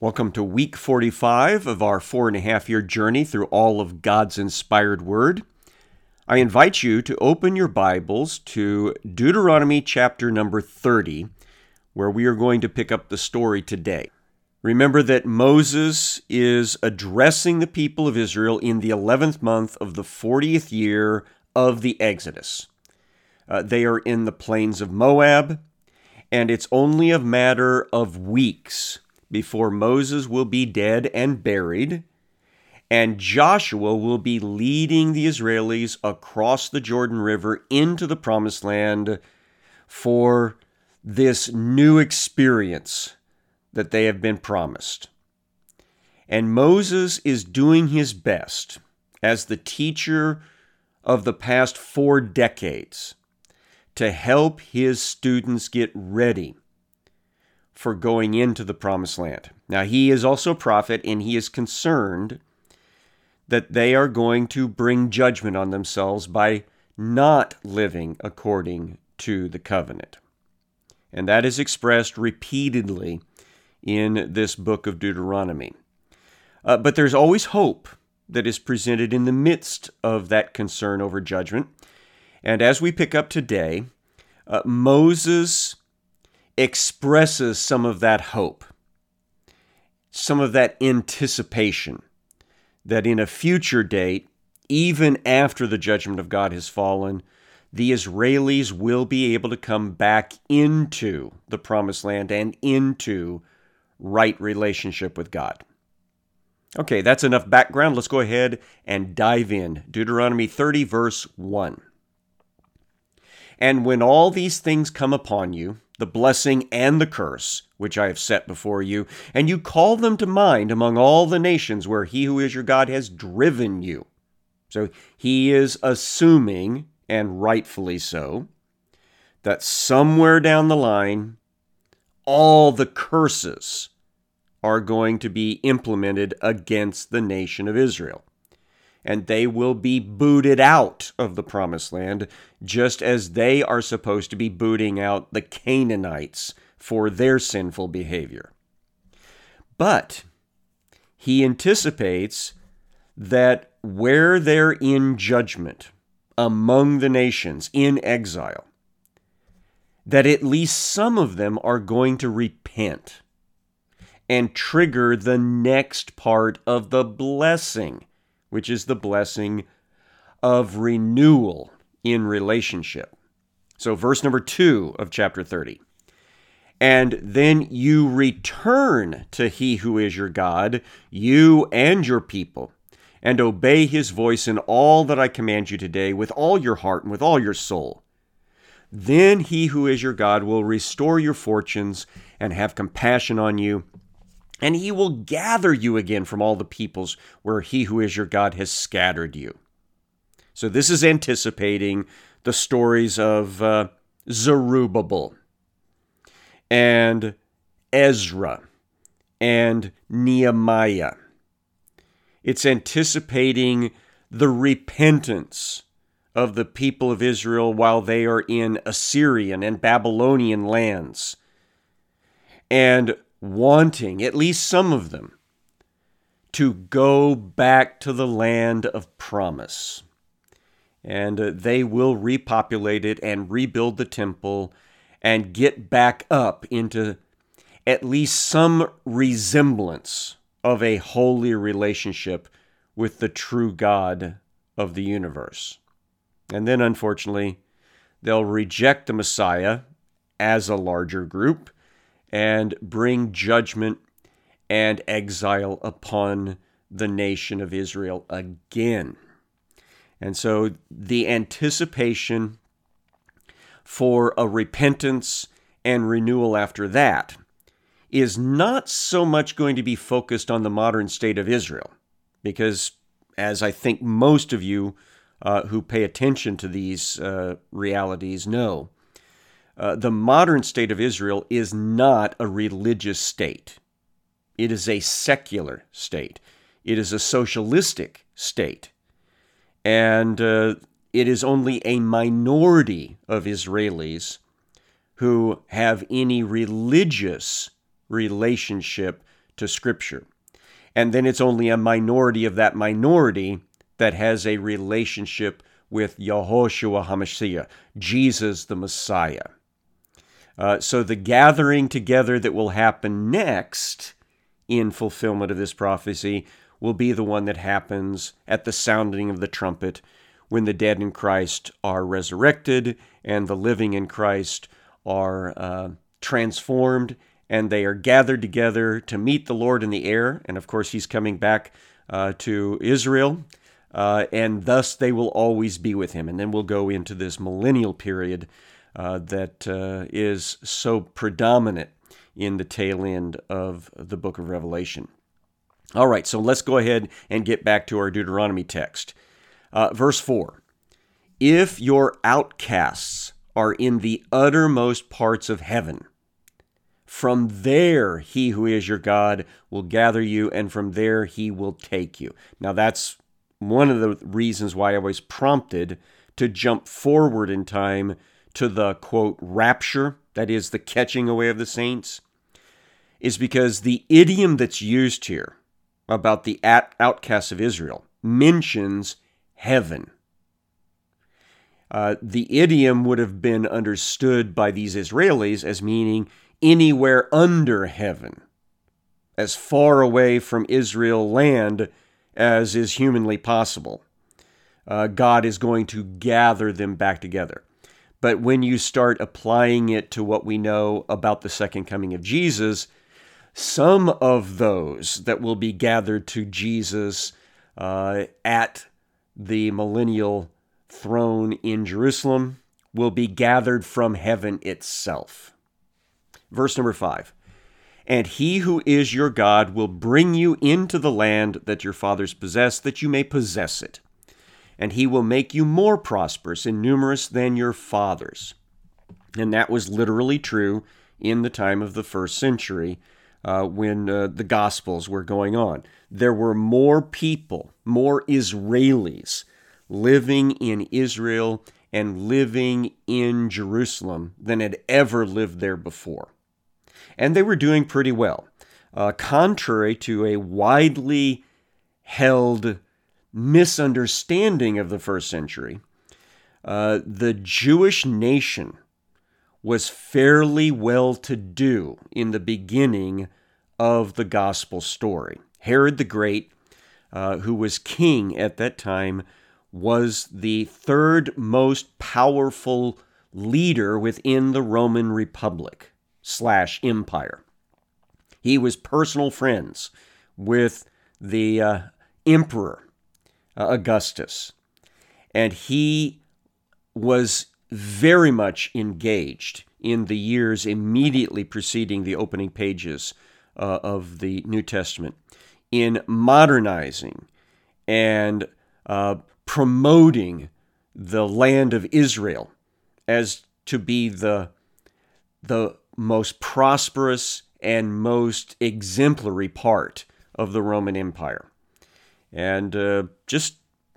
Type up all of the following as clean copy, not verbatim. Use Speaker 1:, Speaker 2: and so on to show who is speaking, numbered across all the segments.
Speaker 1: Welcome to week 45 of our 4.5-year journey through all of God's inspired word. I invite you to open your Bibles to Deuteronomy chapter number 30, where we are going to pick up the story today. Remember that Moses is addressing the people of Israel in the 11th month of the 40th year of the Exodus. They are in the plains of Moab, and it's only a matter of weeks before Moses will be dead and buried, and Joshua will be leading the Israelis across the Jordan River into the Promised Land for this new experience that they have been promised. And Moses is doing his best as the teacher of the past 4 decades to help his students get ready for going into the Promised Land. Now, he is also a prophet, and he is concerned that they are going to bring judgment on themselves by not living according to the covenant. And that is expressed repeatedly in this book of Deuteronomy. But there's always hope that is presented in the midst of that concern over judgment. And as we pick up today, Moses expresses some of that hope, some of that anticipation that in a future date, even after the judgment of God has fallen, the Israelis will be able to come back into the Promised Land and into right relationship with God. Okay, that's enough background. Let's go ahead and dive in. Deuteronomy 30, verse 1. And when all these things come upon you, the blessing and the curse, which I have set before you, and you call them to mind among all the nations where he who is your God has driven you. So he is assuming, and rightfully so, that somewhere down the line, all the curses are going to be implemented against the nation of Israel. And they will be booted out of the Promised Land, just as they are supposed to be booting out the Canaanites for their sinful behavior. But he anticipates that where they're in judgment among the nations in exile, that at least some of them are going to repent and trigger the next part of the blessing, which is the blessing of renewal in relationship. So verse number 2 of chapter 30. And then you return to he who is your God, you and your people, and obey his voice in all that I command you today with all your heart and with all your soul. Then he who is your God will restore your fortunes and have compassion on you, and he will gather you again from all the peoples where he who is your God has scattered you. So this is anticipating the stories of Zerubbabel and Ezra and Nehemiah. It's anticipating the repentance of the people of Israel while they are in Assyrian and Babylonian lands, and wanting, at least some of them, to go back to the land of promise. And they will repopulate it and rebuild the temple and get back up into at least some resemblance of a holy relationship with the true God of the universe. And then, unfortunately, they'll reject the Messiah as a larger group and bring judgment and exile upon the nation of Israel again. And so the anticipation for a repentance and renewal after that is not so much going to be focused on the modern state of Israel, because as I think most of you who pay attention to these realities know, the modern state of Israel is not a religious state. It is a secular state. It is a socialistic state. And it is only a minority of Israelis who have any religious relationship to Scripture. And then it's only a minority of that minority that has a relationship with Yahushua HaMashiach, Jesus the Messiah. So the gathering together that will happen next in fulfillment of this prophecy will be the one that happens at the sounding of the trumpet, when the dead in Christ are resurrected and the living in Christ are transformed, and they are gathered together to meet the Lord in the air. And of course, he's coming back to Israel, and thus they will always be with him. And then we'll go into this millennial period that is so predominant in the tail end of the book of Revelation. All right, so let's go ahead and get back to our Deuteronomy text. Verse 4, if your outcasts are in the uttermost parts of heaven, from there he who is your God will gather you, and from there he will take you. Now that's one of the reasons why I was prompted to jump forward in time to the, quote, rapture, that is the catching away of the saints, is because the idiom that's used here about the outcasts of Israel mentions heaven. The idiom would have been understood by these Israelis as meaning anywhere under heaven, as far away from Israel land as is humanly possible. God is going to gather them back together. But when you start applying it to what we know about the second coming of Jesus, some of those that will be gathered to Jesus at the millennial throne in Jerusalem will be gathered from heaven itself. Verse number 5, and he who is your God will bring you into the land that your fathers possessed, that you may possess it. And he will make you more prosperous and numerous than your fathers. And that was literally true in the time of the first century when the Gospels were going on. There were more people, more Israelis living in Israel and living in Jerusalem than had ever lived there before. And they were doing pretty well. Contrary to a widely held misunderstanding of the first century, the Jewish nation was fairly well-to-do in the beginning of the gospel story. Herod the Great, who was king at that time, was the third most powerful leader within the Roman Republic / empire. He was personal friends with the emperor, Augustus, and he was very much engaged in the years immediately preceding the opening pages of the New Testament in modernizing and promoting the land of Israel as to be the most prosperous and most exemplary part of the Roman Empire. And just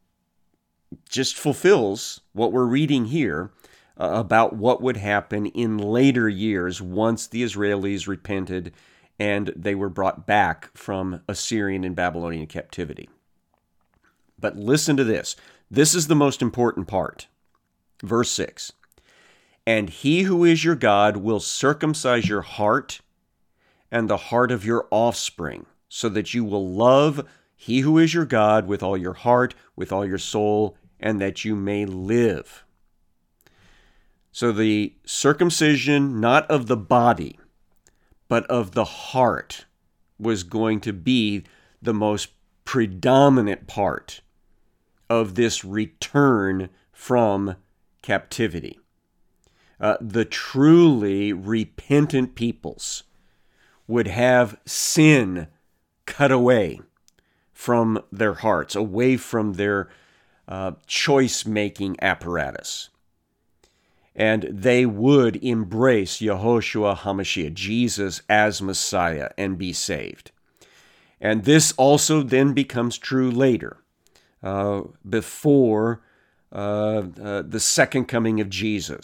Speaker 1: fulfills what we're reading here about what would happen in later years once the Israelis repented and they were brought back from Assyrian and Babylonian captivity. But listen to this. This is the most important part. Verse 6. And he who is your God will circumcise your heart and the heart of your offspring, so that you will love he who is your God with all your heart, with all your soul, and that you may live. So the circumcision, not of the body, but of the heart, was going to be the most predominant part of this return from captivity. The truly repentant peoples would have sin cut away from their hearts, away from their choice-making apparatus. And they would embrace Yahushua HaMashiach, Jesus as Messiah, and be saved. And this also then becomes true later, before the second coming of Jesus,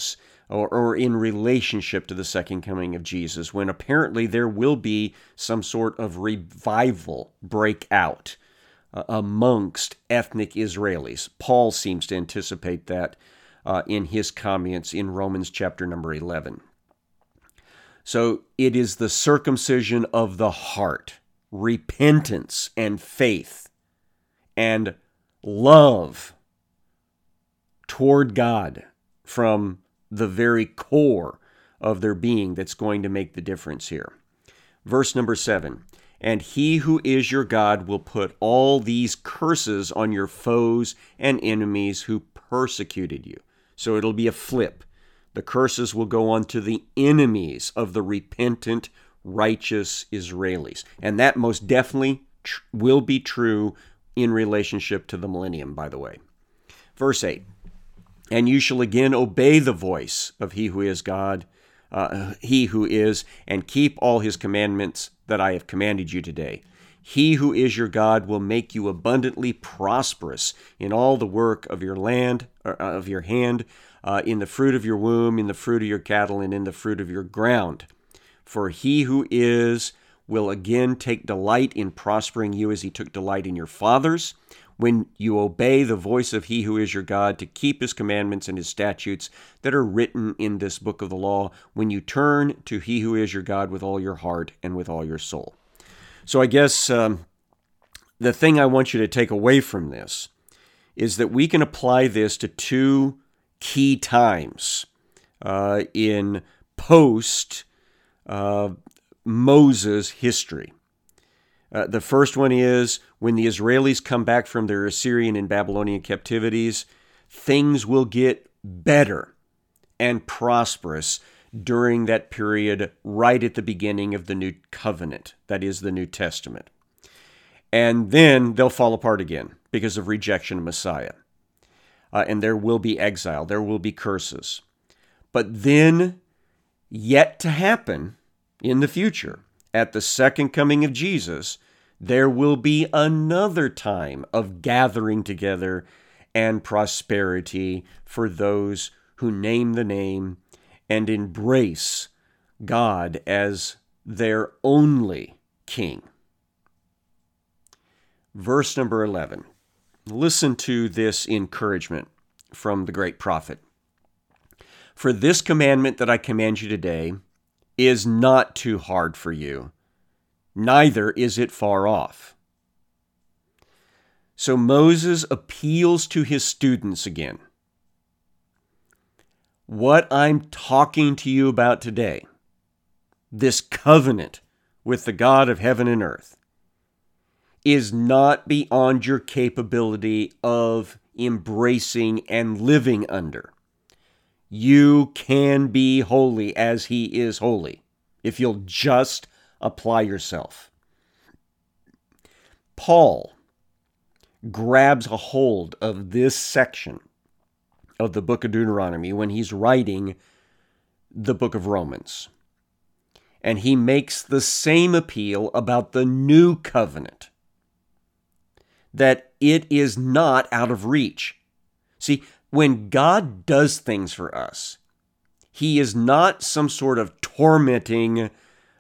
Speaker 1: or in relationship to the second coming of Jesus, when apparently there will be some sort of revival break out amongst ethnic Israelis. Paul seems to anticipate that in his comments in Romans chapter number 11. So it is the circumcision of the heart, repentance and faith, and love toward God from the very core of their being that's going to make the difference here. Verse number 7, and he who is your God will put all these curses on your foes and enemies who persecuted you. So it'll be a flip. The curses will go on to the enemies of the repentant, righteous Israelis. And that most definitely will be true in relationship to the millennium, by the way. Verse 8, and you shall again obey the voice of he who is God, he who is, and keep all his commandments that I have commanded you today. He who is your God will make you abundantly prosperous in all the work of your land, of your hand, in the fruit of your womb, in the fruit of your cattle, and in the fruit of your ground. For he who is will again take delight in prospering you as he took delight in your fathers, when you obey the voice of he who is your God to keep his commandments and his statutes that are written in this book of the law, when you turn to he who is your God with all your heart and with all your soul. So I guess the thing I want you to take away from this is that we can apply this to two key times in post-Moses history. The first one is when the Israelis come back from their Assyrian and Babylonian captivities, things will get better and prosperous during that period right at the beginning of the New Covenant, that is the New Testament. And then they'll fall apart again because of rejection of Messiah. And there will be exile, there will be curses. But then, yet to happen in the future, at the second coming of Jesus, there will be another time of gathering together and prosperity for those who name the name and embrace God as their only King. Verse number 11. Listen to this encouragement from the great prophet. For this commandment that I command you today is not too hard for you, neither is it far off. So Moses appeals to his students again. What I'm talking to you about today, this covenant with the God of heaven and earth, is not beyond your capability of embracing and living under. You can be holy as he is holy if you'll just apply yourself. Paul grabs a hold of this section of the book of Deuteronomy when he's writing the book of Romans. And he makes the same appeal about the new covenant, that it is not out of reach. See, when God does things for us, he is not some sort of tormenting,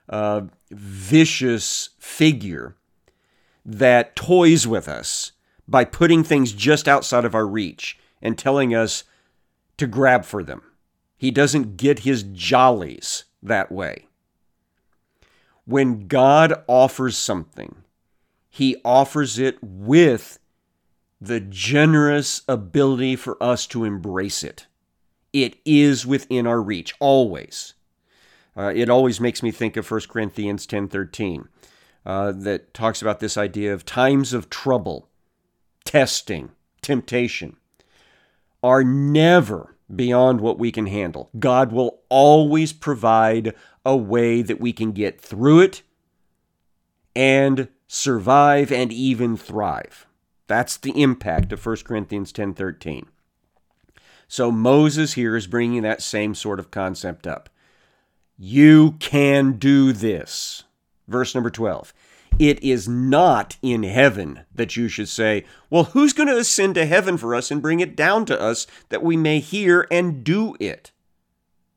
Speaker 1: vicious figure that toys with us by putting things just outside of our reach and telling us to grab for them. He doesn't get his jollies that way. When God offers something, he offers it with the generous ability for us to embrace it. It is within our reach, always. It always makes me think of 1 Corinthians 10:13, that talks about this idea of times of trouble, testing, temptation, are never beyond what we can handle. God will always provide a way that we can get through it and survive and even thrive. That's the impact of 1 Corinthians 10:13. So Moses here is bringing that same sort of concept up. You can do this. Verse number 12. It is not in heaven that you should say, well, who's going to ascend to heaven for us and bring it down to us that we may hear and do it?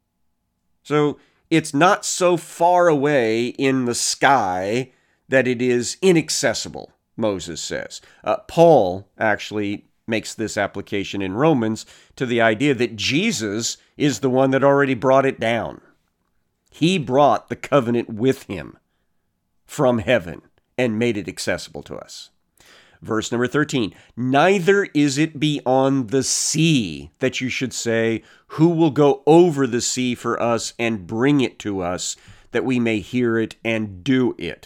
Speaker 1: So it's not so far away in the sky that it is inaccessible, Moses says. Paul actually makes this application in Romans to the idea that Jesus is the one that already brought it down. He brought the covenant with him from heaven and made it accessible to us. Verse number 13, neither is it beyond the sea that you should say, who will go over the sea for us and bring it to us, that we may hear it and do it.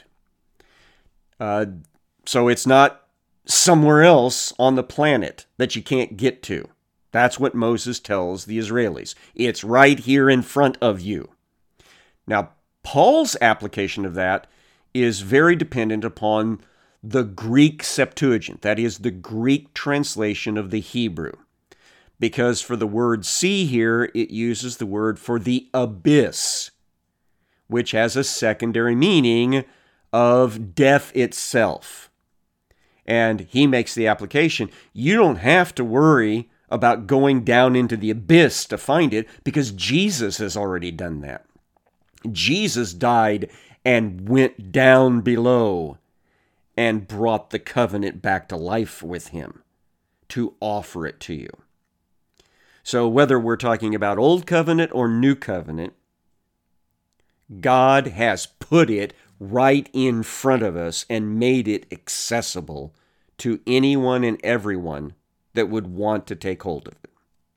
Speaker 1: So it's not somewhere else on the planet that you can't get to. That's what Moses tells the Israelis. It's right here in front of you. Now, Paul's application of that is very dependent upon the Greek Septuagint, that is, the Greek translation of the Hebrew. Because for the word sea here, it uses the word for the abyss, which has a secondary meaning of death itself. And he makes the application, you don't have to worry about going down into the abyss to find it, because Jesus has already done that. Jesus died and went down below and brought the covenant back to life with him to offer it to you. So whether we're talking about Old Covenant or New Covenant, God has put it right in front of us and made it accessible to anyone and everyone that would want to take hold of it.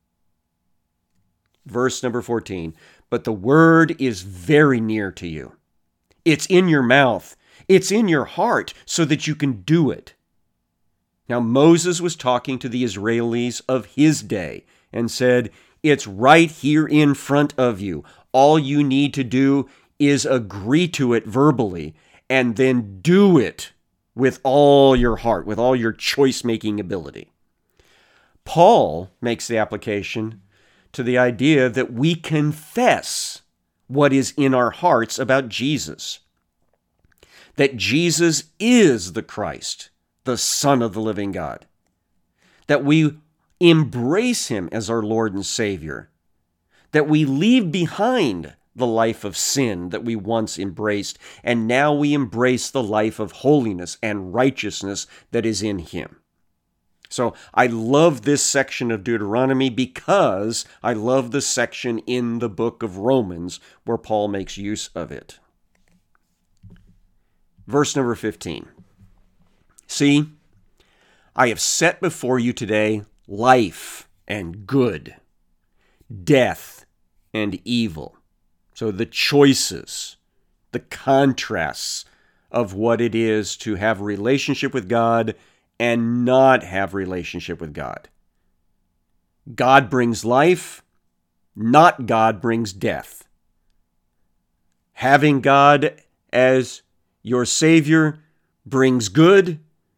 Speaker 1: Verse number 14, but the word is very near to you. It's in your mouth. It's in your heart so that you can do it. Now, Moses was talking to the Israelis of his day and said, it's right here in front of you. All you need to do is agree to it verbally and then do it with all your heart, with all your choice-making ability. Paul makes the application to the idea that we confess what is in our hearts about Jesus. That Jesus is the Christ, the Son of the living God. That we embrace him as our Lord and Savior. That we leave behind the life of sin that we once embraced, and now we embrace the life of holiness and righteousness that is in him. So I love this section of Deuteronomy because I love the section in the book of Romans where Paul makes use of it. Verse number 15. See, I have set before you today life and good, death and evil. So the choices, the contrasts of what it is to have a relationship with God and not have a relationship with God. God brings life, not God brings death. Having God as your Savior brings good,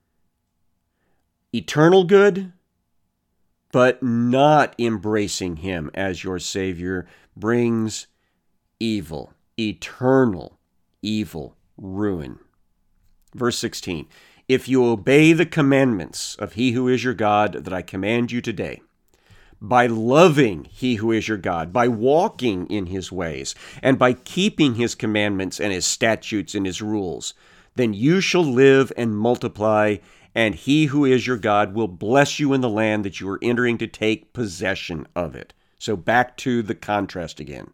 Speaker 1: eternal good, but not embracing him as your Savior brings evil, eternal evil, ruin. Verse 16, if you obey the commandments of he who is your God that I command you today, by loving he who is your God, by walking in his ways, and by keeping his commandments and his statutes and his rules, then you shall live and multiply, and he who is your God will bless you in the land that you are entering to take possession of it. So back to the contrast again.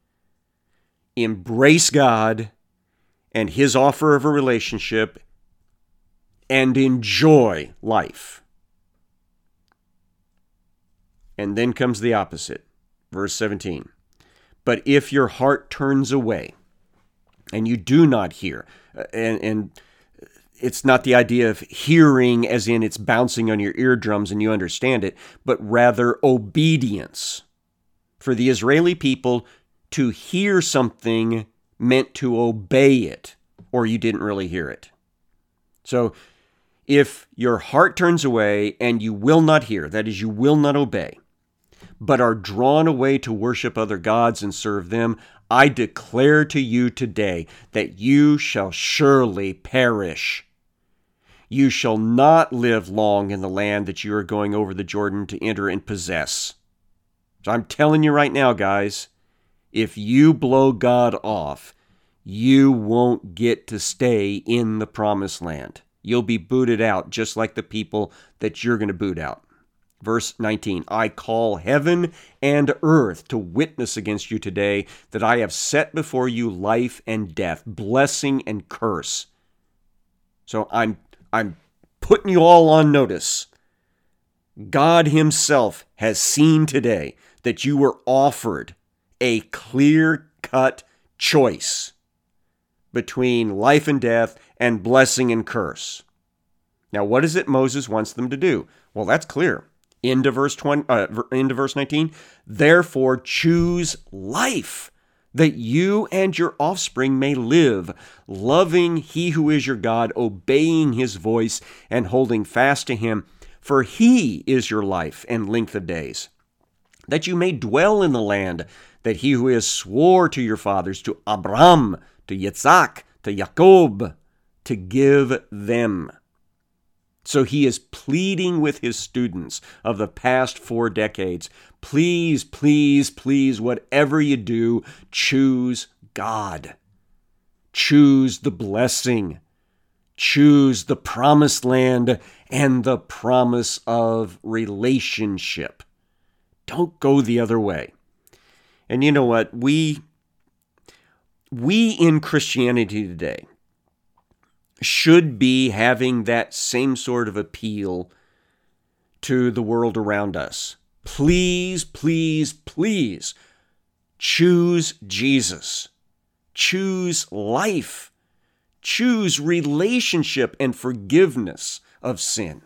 Speaker 1: Embrace God and his offer of a relationship and enjoy life. And then comes the opposite. Verse 17. But if your heart turns away and you do not hear, and it's not the idea of hearing as in it's bouncing on your eardrums and you understand it, but rather obedience. For the Israeli people, to hear something meant to obey it, or you didn't really hear it. So if your heart turns away and you will not hear, that is, you will not obey, but are drawn away to worship other gods and serve them, I declare to you today that you shall surely perish. You shall not live long in the land that you are going over the Jordan to enter and possess. So I'm telling you right now, guys, If you blow God off, you won't get to stay in the promised land. You'll be booted out, just like the people that you're going to boot out. Verse 19, I call heaven and earth to witness against you today that I have set before you life and death, blessing and curse. So I'm putting you all on notice. God himself has seen today that you were offered a clear-cut choice between life and death and blessing and curse. Now, what is it Moses wants them to do? Well, that's clear. Into verse 19, therefore choose life, that you and your offspring may live, loving he who is your God, obeying his voice, and holding fast to him, for he is your life and length of days, that you may dwell in the land that he who is swore to your fathers, to Abraham, to Yitzhak, to Jacob, to give them. So he is pleading with his students of the past 4 decades, please, please, please, whatever you do, choose God. Choose the blessing. Choose the promised land and the promise of relationship. Don't go the other way. And you know what? We in Christianity today should be having that same sort of appeal to the world around us. Please, please, please choose Jesus. Choose life. Choose relationship and forgiveness of sin.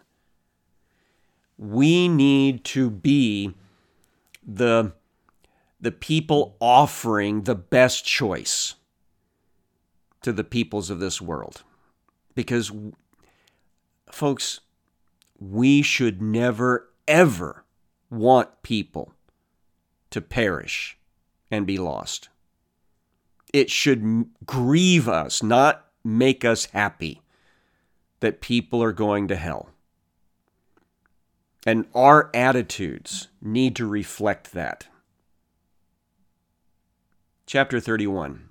Speaker 1: We need to be the people offering the best choice to the peoples of this world. Because, folks, we should never, ever want people to perish and be lost. It should grieve us, not make us happy, that people are going to hell. And our attitudes need to reflect that. Chapter 31.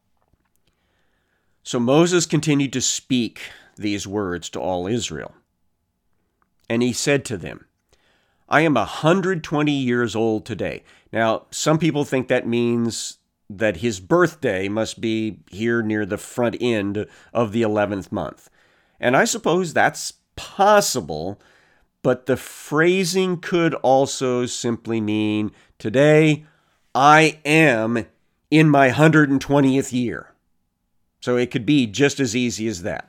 Speaker 1: So Moses continued to speak these words to all Israel. And he said to them, I am 120 years old today. Now, some people think that means that his birthday must be here near the front end of the 11th month. And I suppose that's possible, but the phrasing could also simply mean, today I am in my 120th year. So it could be just as easy as that.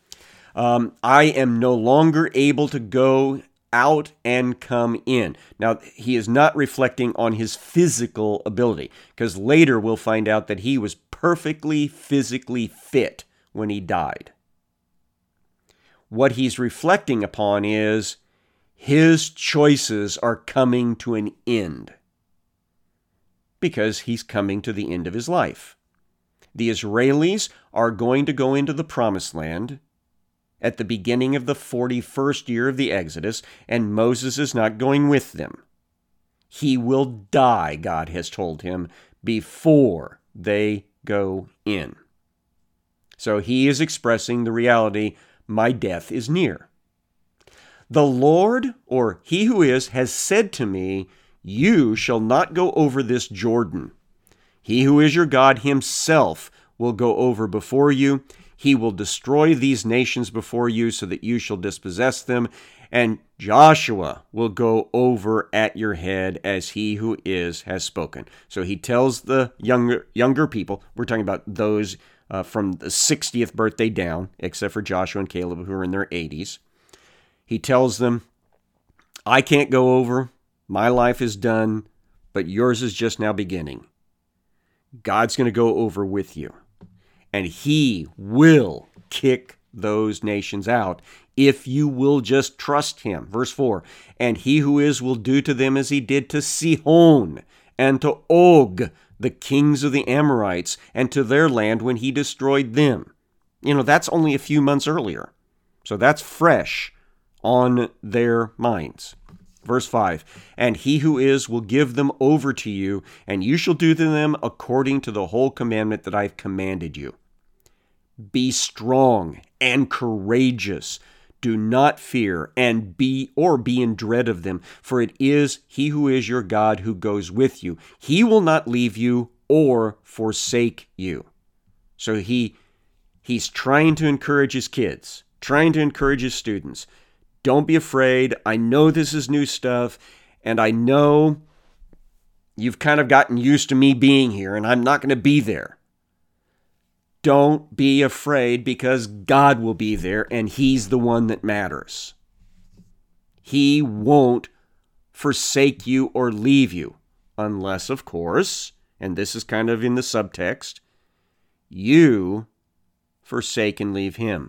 Speaker 1: I am no longer able to go out and come in. Now, he is not reflecting on his physical ability, because later we'll find out that he was perfectly physically fit when he died. What he's reflecting upon is his choices are coming to an end, because he's coming to the end of his life. The Israelis are going to go into the promised land at the beginning of the 41st year of the Exodus, and Moses is not going with them. He will die, God has told him, before they go in. So he is expressing the reality, my death is near. The Lord, or he who is, has said to me, you shall not go over this Jordan. He who is your God himself will go over before you. He will destroy these nations before you so that you shall dispossess them. And Joshua will go over at your head as he who is has spoken. So he tells the younger people, we're talking about those from the 60th birthday down, except for Joshua and Caleb who are in their 80s. He tells them, I can't go over. My life is done, but yours is just now beginning. God's going to go over with you, and he will kick those nations out if you will just trust him. Verse 4, and he who is will do to them as he did to Sihon and to Og, the kings of the Amorites, and to their land when he destroyed them. You know, that's only a few months earlier. So that's fresh on their minds. Verse 5, and he who is will give them over to you, and you shall do to them according to the whole commandment that I have commanded you. Be strong and courageous. Do not fear and be in dread of them, for it is he who is your God who goes with you. He will not leave you or forsake you. So he's trying to encourage his kids, trying to encourage his students. Don't be afraid. I know this is new stuff, and I know you've kind of gotten used to me being here, and I'm not going to be there. Don't be afraid, because God will be there, and he's the one that matters. He won't forsake you or leave you, unless, of course, and this is kind of in the subtext, you forsake and leave him.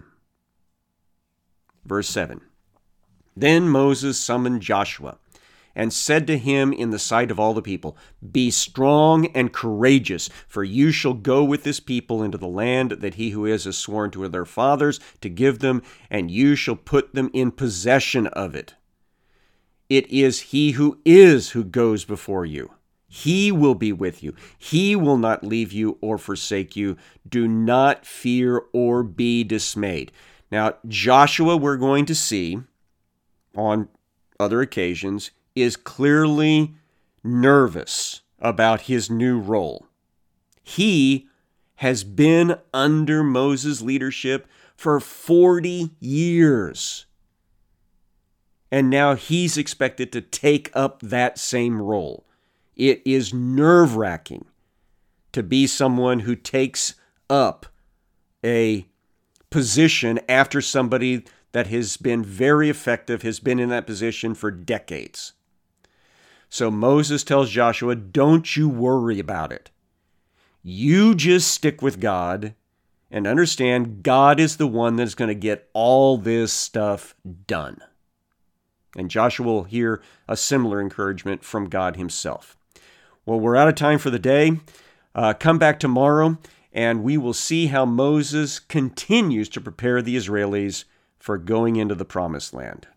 Speaker 1: Verse 7. Then Moses summoned Joshua and said to him in the sight of all the people, Be strong and courageous, for you shall go with this people into the land that he who is has sworn to their fathers to give them, and you shall put them in possession of it. It is he who is who goes before you. He will be with you. He will not leave you or forsake you. Do not fear or be dismayed. Now, Joshua, we're going to see on other occasions, is clearly nervous about his new role. He has been under Moses' leadership for 40 years. And now he's expected to take up that same role. It is nerve-wracking to be someone who takes up a position after somebody that has been very effective, has been in that position for decades. So Moses tells Joshua, don't you worry about it. You just stick with God and understand God is the one that's going to get all this stuff done. And Joshua will hear a similar encouragement from God himself. Well, we're out of time for the day. Come back tomorrow, and we will see how Moses continues to prepare the Israelis for going into the Promised Land.